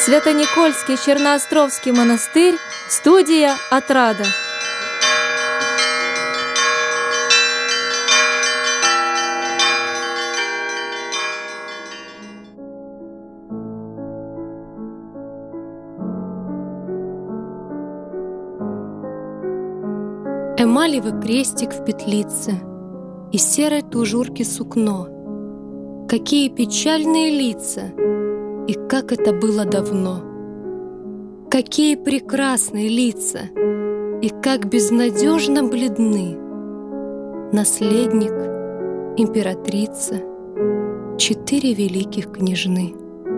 Свято-Никольский Черноостровский монастырь, студия «Отрада». Эмалевый крестик в петлице, из серой тужурки сукно. Какие печальные лица, и как это было давно! Какие прекрасные лица, и как безнадежно бледны! Наследник, императрица, 4 великих княжны.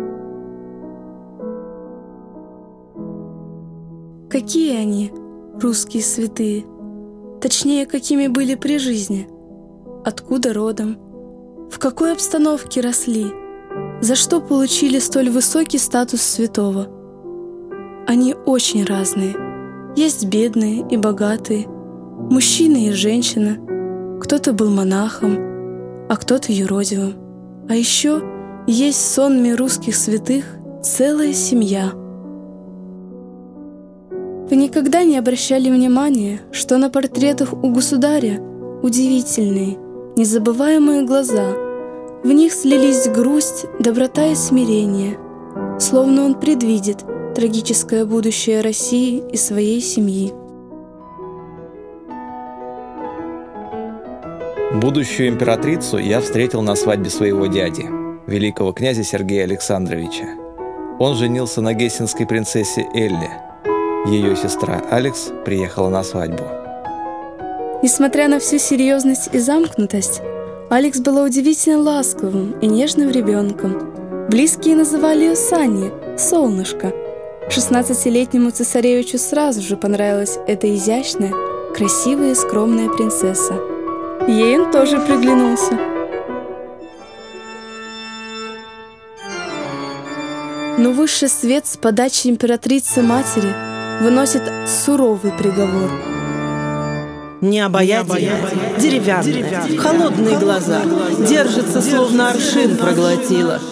Какие они, русские святые? Точнее, какими были при жизни? Откуда родом? В какой обстановке росли? За что получили столь высокий статус святого? Они очень разные. Есть бедные и богатые, мужчина и женщина. Кто-то был монахом, а кто-то юродивым. А еще есть в сонме русских святых целая семья. Вы никогда не обращали внимания, что на портретах у государя удивительные, незабываемые глаза. В них слились грусть, доброта и смирение, словно он предвидит трагическое будущее России и своей семьи. Будущую императрицу я встретил на свадьбе своего дяди, великого князя Сергея Александровича. Он женился на гессенской принцессе Элле. Ее сестра Алекс приехала на свадьбу. Несмотря на всю серьезность и замкнутость, Алекс была удивительно ласковым и нежным ребенком. Близкие называли ее Санни, солнышко. 16-летнему цесаревичу сразу же понравилась эта изящная, красивая и скромная принцесса. Ей он тоже приглянулся. Но высший свет с подачи императрицы-матери выносит суровый приговор. Необаятельная, деревянная, холодные глаза, держится, словно аршин проглотила.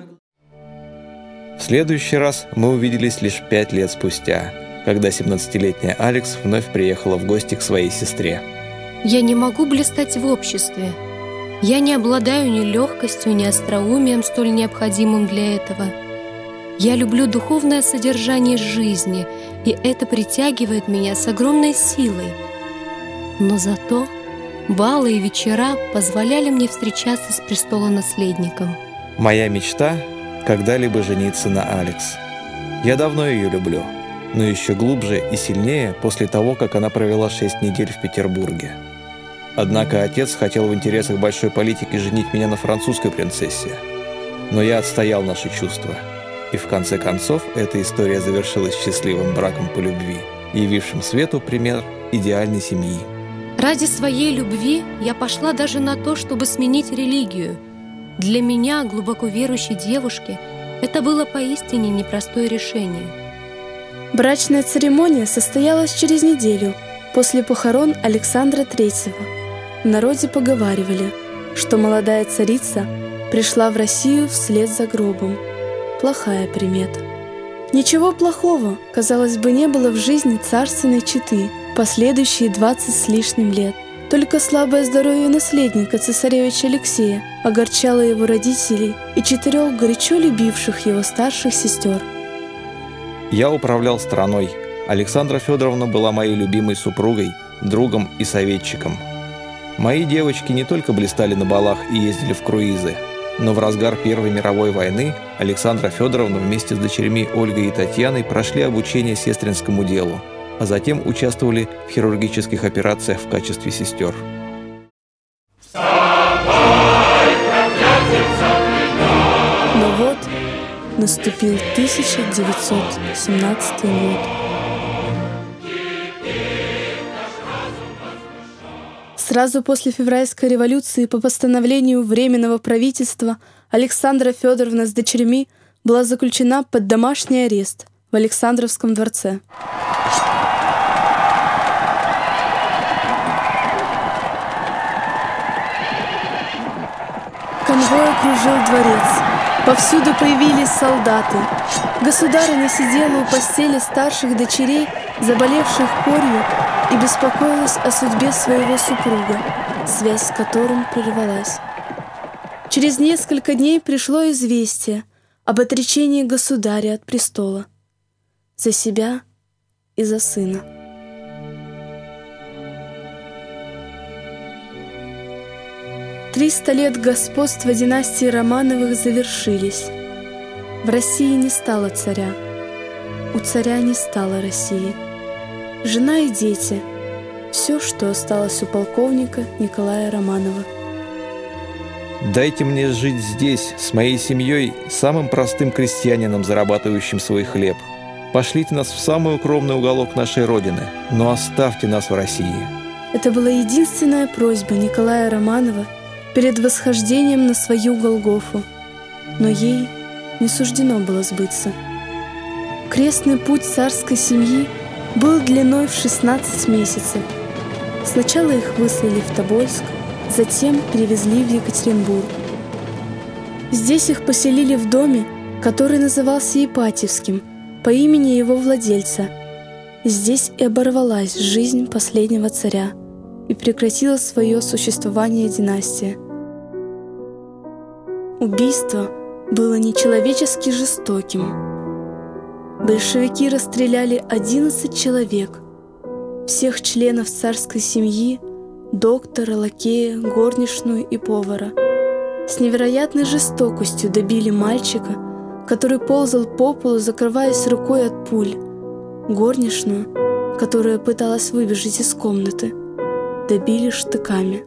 В следующий раз мы увиделись лишь 5 лет спустя, когда 17-летняя Алекс вновь приехала в гости к своей сестре. Я не могу блистать в обществе. Я не обладаю ни легкостью, ни остроумием, столь необходимым для этого. Я люблю духовное содержание жизни, и это притягивает меня с огромной силой. Но зато балы и вечера позволяли мне встречаться с престолонаследником. Моя мечта – когда-либо жениться на Алекс. Я давно ее люблю, но еще глубже и сильнее после того, как она провела 6 недель в Петербурге. Однако отец хотел в интересах большой политики женить меня на французской принцессе. Но я отстоял наши чувства. И в конце концов эта история завершилась счастливым браком по любви, явившим свету пример идеальной семьи. Ради своей любви я пошла даже на то, чтобы сменить религию. Для меня, глубоко верующей девушки, это было поистине непростое решение. Брачная церемония состоялась через неделю после похорон Александра III. В народе поговаривали, что молодая царица пришла в Россию вслед за гробом. Плохая примета. Ничего плохого, казалось бы, не было в жизни царственной четы последующие 20 с лишним лет. Только слабое здоровье наследника цесаревича Алексея огорчало его родителей и 4 горячо любивших его старших сестер. Я управлял страной. Александра Федоровна была моей любимой супругой, другом и советчиком. Мои девочки не только блистали на балах и ездили в круизы, но в разгар Первой мировой войны Александра Федоровна вместе с дочерьми Ольгой и Татьяной прошли обучение сестринскому делу, а затем участвовали в хирургических операциях в качестве сестер. Но вот наступил 1917 год. Сразу после февральской революции по постановлению Временного правительства Александра Федоровна с дочерьми была заключена под домашний арест в Александровском дворце. Конвой окружил дворец. Повсюду появились солдаты. Государыня сидела у постели старших дочерей, заболевших корью, и беспокоилась о судьбе своего супруга, связь с которым прервалась. Через несколько дней пришло известие об отречении государя от престола за себя и за сына. «300 лет господства династии Романовых завершились. В России не стало царя, у царя не стало России. Жена и дети — все, что осталось у полковника Николая Романова. Дайте мне жить здесь, с моей семьей, самым простым крестьянином, зарабатывающим свой хлеб. Пошлите нас в самый укромный уголок нашей Родины, но оставьте нас в России». Это была единственная просьба Николая Романова перед восхождением на свою Голгофу, но ей не суждено было сбыться. Крестный путь царской семьи был длиной в 16 месяцев. Сначала их выслали в Тобольск, затем перевезли в Екатеринбург. Здесь их поселили в доме, который назывался Ипатьевским, по имени его владельца. Здесь и оборвалась жизнь последнего царя, и прекратила свое существование династия. Убийство было нечеловечески жестоким. Большевики расстреляли 11 человек, всех членов царской семьи, доктора, лакея, горничную и повара. С невероятной жестокостью добили мальчика, который ползал по полу, закрываясь рукой от пуль, горничную, которая пыталась выбежать из комнаты, добили штыками.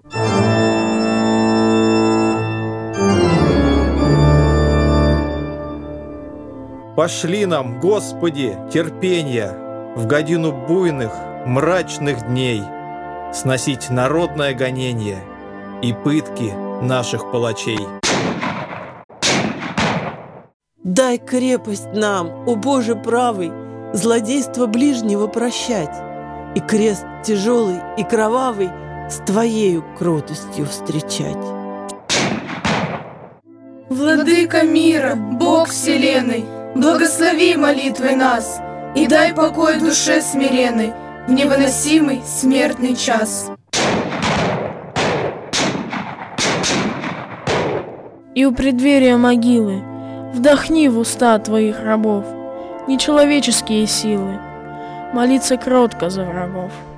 «Пошли нам, Господи, терпенья в годину буйных, мрачных дней сносить народное гонение и пытки наших палачей». Дай крепость нам, о Боже правый, злодейство ближнего прощать, и крест тяжелый и кровавый с Твоею кротостью встречать. Владыка мира, Бог вселенной, благослови молитвой нас и дай покой душе смиренной в невыносимый смертный час. И у преддверия могилы вдохни в уста Твоих рабов нечеловеческие силы, молиться кротко за врагов.